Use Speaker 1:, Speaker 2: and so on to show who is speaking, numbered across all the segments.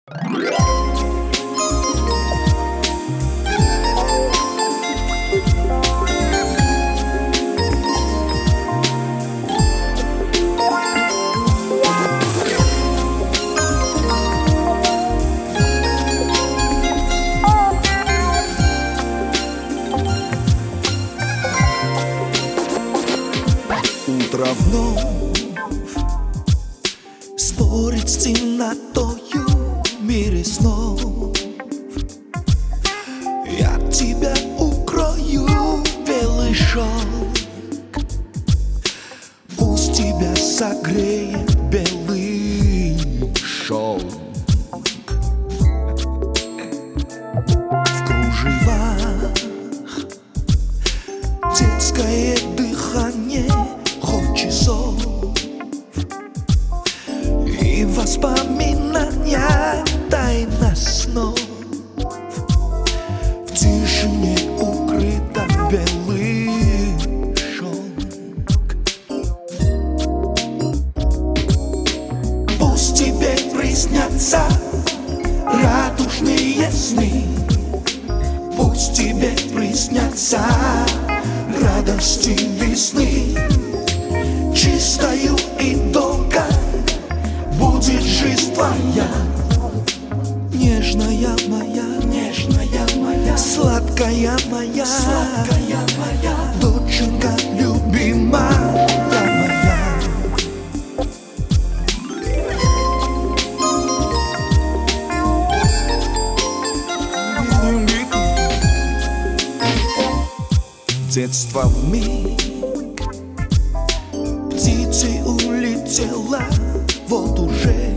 Speaker 1: Утро вновь спорит с темнотою в мире снов. Я тебя укрою в белый шелк, пусть тебя согреет белый шелк. В кружевах детское дыхание часов и воспоминания тайна снов. В тишине укрыта белый шелк. Пусть тебе приснятся радужные сны, пусть тебе приснятся радости весны. Чистою и долго будет жизнь твоя, нежная моя, сладкая моя, доченька любимая моя. Детство вмиг, птицей улетела, вот уже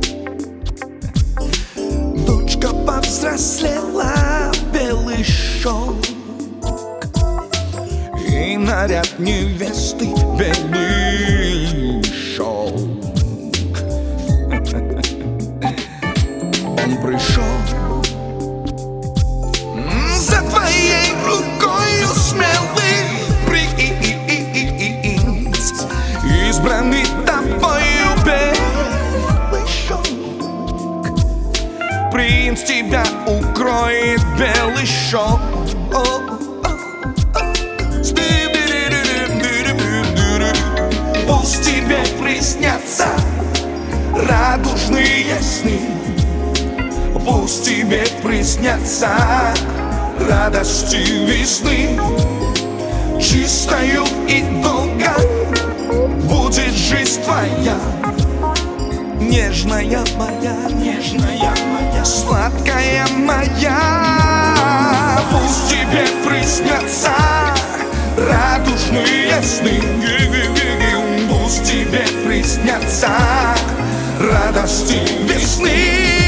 Speaker 1: дочка повзрослела, белый шелк и наряд невесты белый шелк. Он пришел за твоей рукою смелый принц, избранный тобою белый шелк. Принц тебя укроет белый шелк. Пусть тебе приснятся радужные сны, пусть тебе приснятся радости весны. Чистою и долго будет жизнь твоя, нежная моя, сладкая моя. Пусть тебе приснятся радужные сны, пусть тебе приснятся радости весны.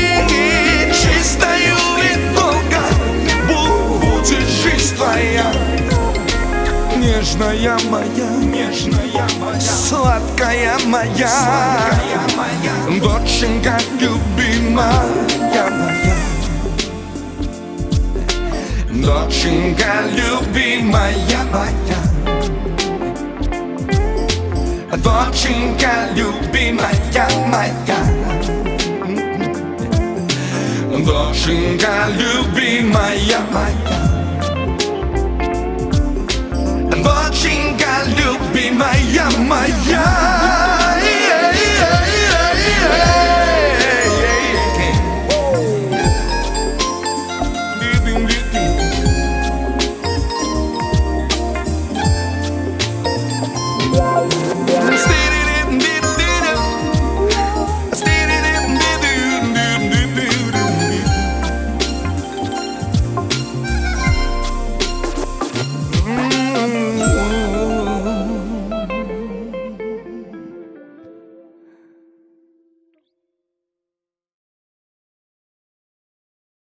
Speaker 1: Чистою и долго будет жизнь твоя, нежная моя, сладкая моя, доченька любимая моя, доченька любимая моя, доченька любимая моя, доченька любимая моя, доченька любимая моя.